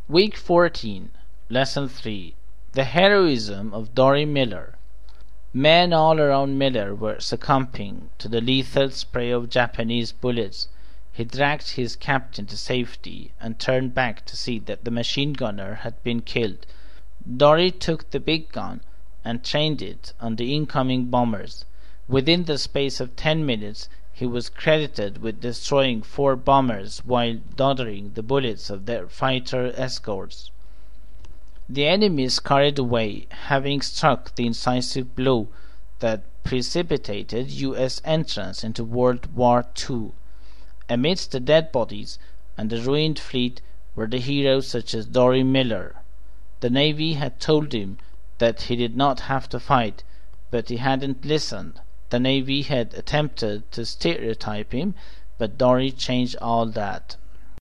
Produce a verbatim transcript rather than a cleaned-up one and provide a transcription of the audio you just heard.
Week fourteen, Lesson three. The Heroism of Dorie Miller. Men all around Miller were succumbing to the lethal spray of Japanese bullets. He dragged his captain to safety and turned back to see that the machine gunner had been killed. Dorie took the big gun and trained it on the incoming bombers. Within the space of ten minutes he was credited with destroying four bombers while dodging the bullets of their fighter escorts. The enemy scurried away, having struck the incisive blow that precipitated U S entrance into World War Two. Amidst the dead bodies and the ruined fleet were the heroes such as Dorie Miller. The Navy had told him that he did not have to fight, but he hadn't listened. The Navy had attempted to stereotype him, but Dorie changed all that.